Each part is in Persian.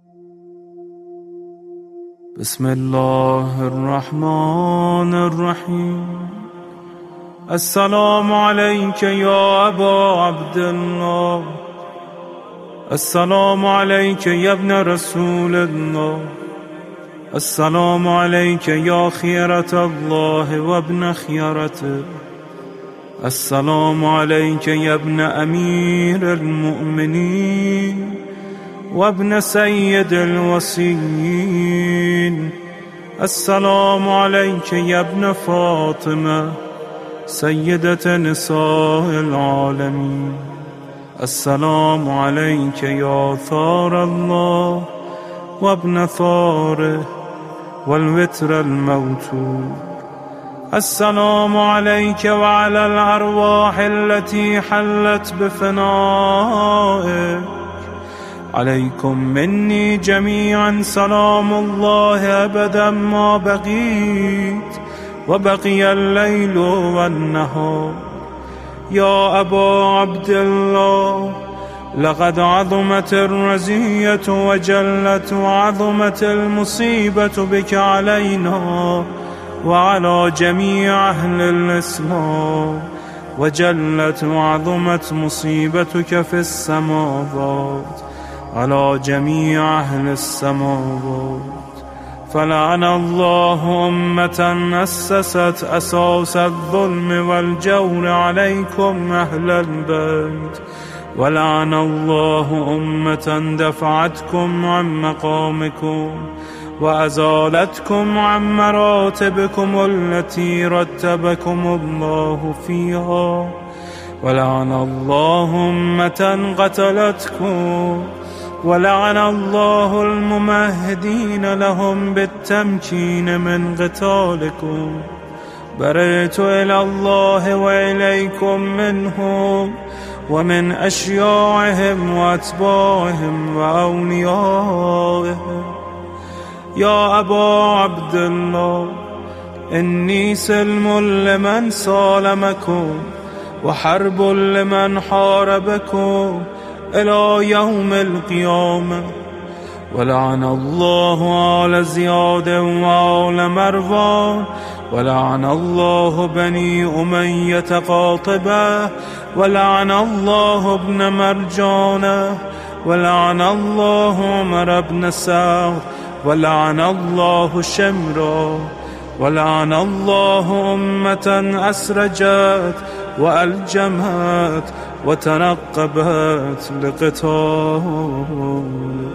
بسم الله الرحمن الرحيم. السلام عليك يا أبا عبد الله، السلام عليك يا ابن رسول الله، السلام عليك يا خيرة الله وابن خيرته، السلام عليك يا ابن أمير المؤمنين وابن سيد الوصيين، السلام عليك يا ابن فاطمة سيدة نساء العالمين، السلام عليك يا ثار الله وابن ثاره والوتر الموتور، السلام عليك وعلى الأرواح التي حلت بفنائك، عليكم مني جميعا سلام الله أبدا ما بقيت وبقي الليل والنهار. يا أبا عبد الله، لقد عظمت الرزية وجلت وعظمت المصيبة بك علينا وعلى جميع أهل الإسلام، وجلت وعظمت مصيبتك في السماوات على جميع أهل السماوات. فلعن الله أمة أسست أساس الظلم والجور عليكم أهل البيت، ولعن الله أمة دفعتكم عن مقامكم وأزالتكم عن مراتبكم التي رتبكم الله فيها، ولعن الله أمة قتلتكم، ولعن الله الممهدين لهم بالتمكين من قتالكم. برئت إلى الله وإليكم منهم ومن أشياعهم وأتباعهم وأوليائهم. يا أبا عبد الله، إني سلم لمن سالمكم وحرب لمن حاربكم إلى يوم القيامة. ولعن الله آل زياد وآل مروان، ولعن الله بني أمية قاطبة، ولعن الله ابن مرجانة، ولعن الله عمر بن سعد، ولعن الله شمرا، ولعن الله أمة أسرجت وألجمت وتنقبت لقتالك.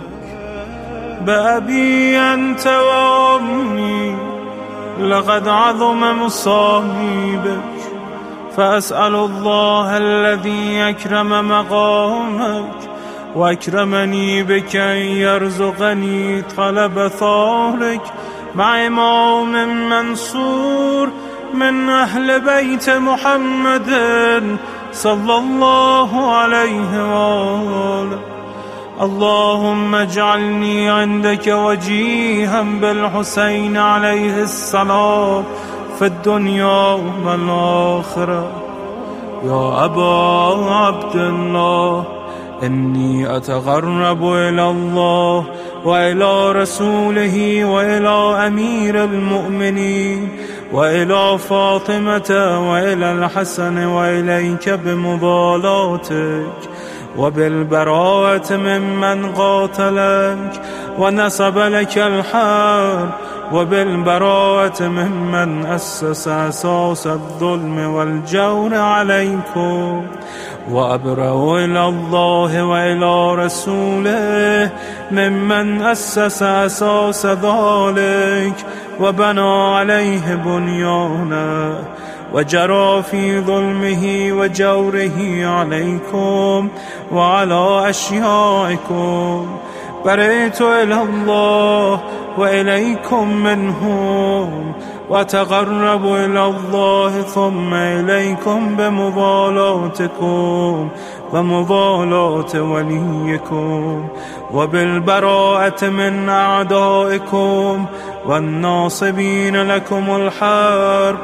بأبي أنت وأمي لقد عظم مصائبك، فأسأل الله الذي أكرم مقامك وأكرمني بك أن يرزقني طلب ثارك مع إمام منصور من أهل بيت محمد صلى الله عليه وآله. اللهم اجعلني عندك وجيها بالحسين عليه السلام في الدنيا والآخرة. يا أبا عبد الله، إني أتقرب إلى الله وإلى رسوله وإلى أمير المؤمنين وإلى فاطمة وإلى الحسن وإليك بمضالاتك وبالبراءة ممن قاتلك ونسب لك الحرب، وبالبراءة ممن أسس أساس الظلم والجور عليكم. وأبرأ إلى الله وإلى رسوله ممن أسس أساس ذلك وبنى عليه بنيانا وجرى في ظلمه وجوره عليكم وعلى أشيائكم. برئت إلى الله وإليكم منهم، وتقرب إلى الله ثم إليكم بمضالاتكم ومضالاة وليكم، وبالبراءة من أعدائكم والناصبين لكم الحرب،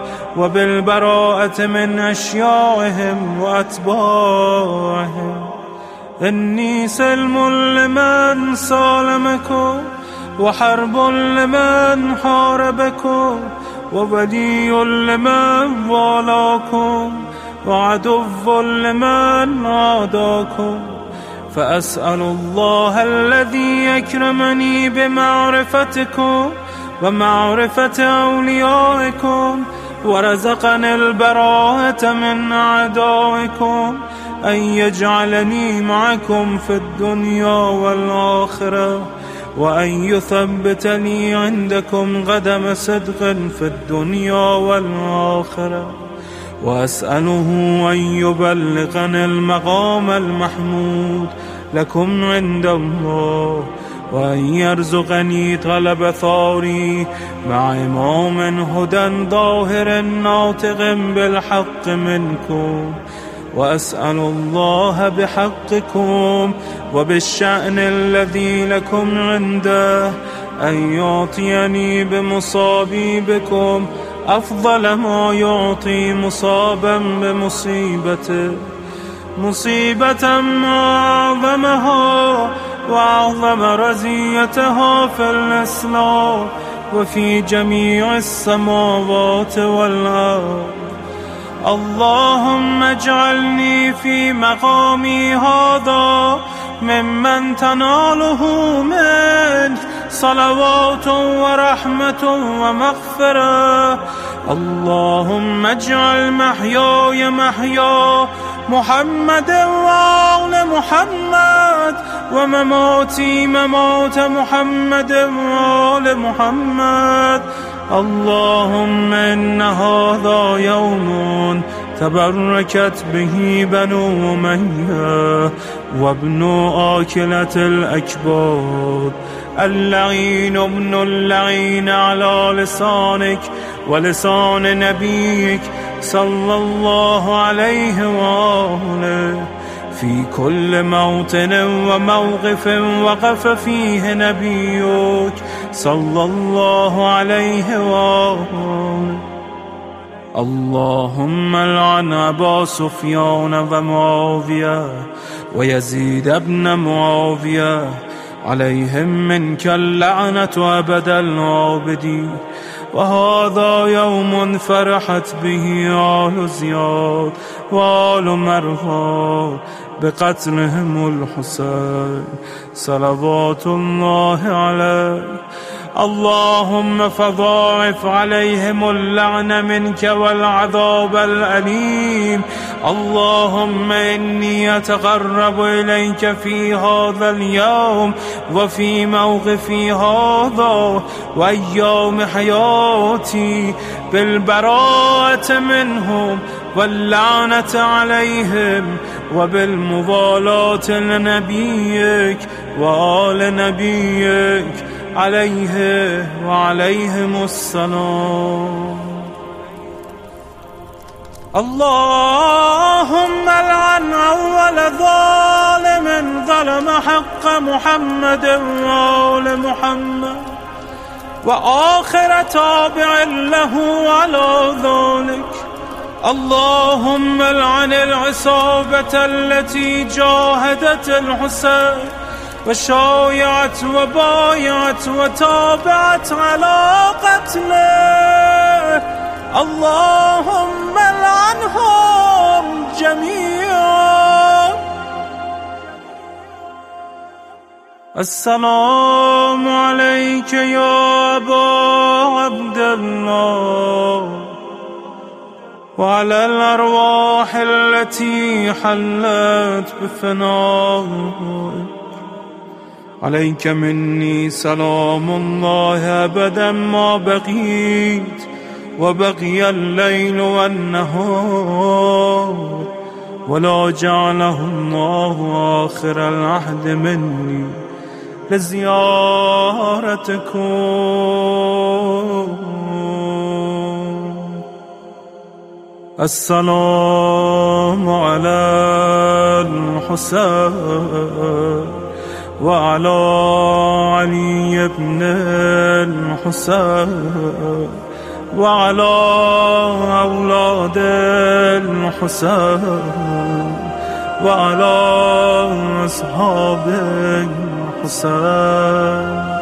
وبالبراءة من أشيائهم وأتباعهم. إني سلم لمن سالمكم، وحرب لمن حاربكم، وولي لمن والاكم، وعدو لمن عاداكم. فأسأل الله الذي يكرمني بمعرفتكم ومعرفة أوليائكم، ورزقني البراءة من أعدائكم، أن يجعلني معكم في الدنيا والآخرة، وأن يثبتني عندكم قدم صدق في الدنيا والآخرة. وأسأله أن يبلغني المقام المحمود لكم عند الله، وأن يرزقني طلب ثاري مع إمام هدى ظاهر ناطق بالحق منكم. وأسأل الله بحقكم وبالشأن الذي لكم عنده أن يعطيني بمصابي بكم أفضل ما يعطي مصابا بمصيبته، مصيبة ما أعظمها وأعظم رزيتها في الإسلام وفي جميع السماوات والأرض. اللهم اجعلني في مقامي هذا ممن تناله منك صلوات ورحمة ومغفرة. اللهم اجعل محياي محيا محمد وآل محمد، ومماتي ممات محمد وآل محمد. اللهم إن هذا يوم تبركت به بنو أمية وابن آكلة الأكباد، اللعين ابن اللعين على لسانك ولسان نبيك صلى الله عليه وآله، في كل موطن وموقف وقف فيه نبيك صلى الله عليه وآله. اللهم لعن أبا سفيان ومعاوية ويزيد بن معاوية، عليهم منك اللعنة أبد العابدين. وهذا يوم فرحت به آل زياد وآل مروان بقتلهم الحسين صلوات الله عليه. اللهم فضاعف عليهم اللعن منك والعذاب الأليم. اللهم إني أتقرب إليك في هذا اليوم وفي موقفي هذا وأيام حياتي بالبراءة منهم واللعنة عليهم، وبالموالاة لنبيك وآل نبيك عليه وعليهم السلام. اللهم لعن أول ظالم ظلم حق محمد وآل محمد، وآخر تابع له على ذلك. اللهم لعن العصابة التي جاهدت الحسين وشايعت وبايعت وتابعت على قتله. اللهم لعنهم جميعا. السلام عليك يا أبا عبد الله، وعلى الأرواح التي حلت بفنائك. عليك مني سلام الله أبدا ما بقيت وبقي الليل والنهار، ولا جعله الله آخر العهد مني لزيارتكم. السلام على الحسين وعلى علي بن الحسين وعلى أولاد الحسين وعلى أصحاب الحسين.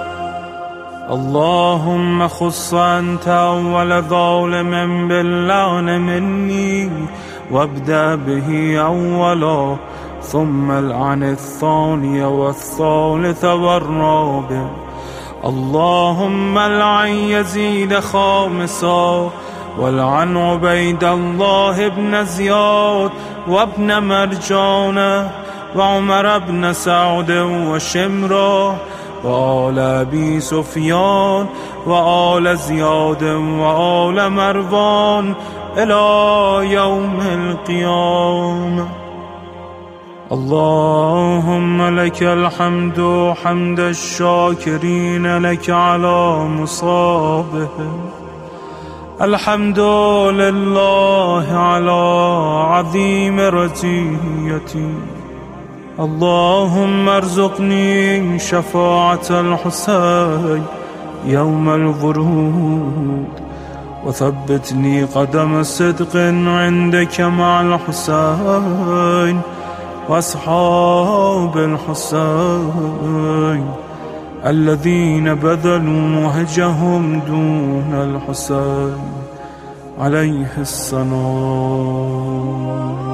اللهم خص أنت أول ظالم باللعن مني، وابدأ به أولا، ثم العن الثاني والثالث والرابع. اللهم العن يزيد خامسا، والعن عبيد الله بن زياد وابن مرجانه وعمر بن سعد وشمرة وآل أبي سفيان وآل زياد وآل مروان إلى يوم القيامة. اللهم لك الحمد حمد الشاكرين لك على مصابهم. الحمد لله على عظيم رزيتي. اللهم ارزقني شفاعة الحسين يوم الورود، وثبتني قدم صدق عندك مع الحسين وأصحاب الحسين الذين بذلوا وهجهم دون الحسين عليه السلام.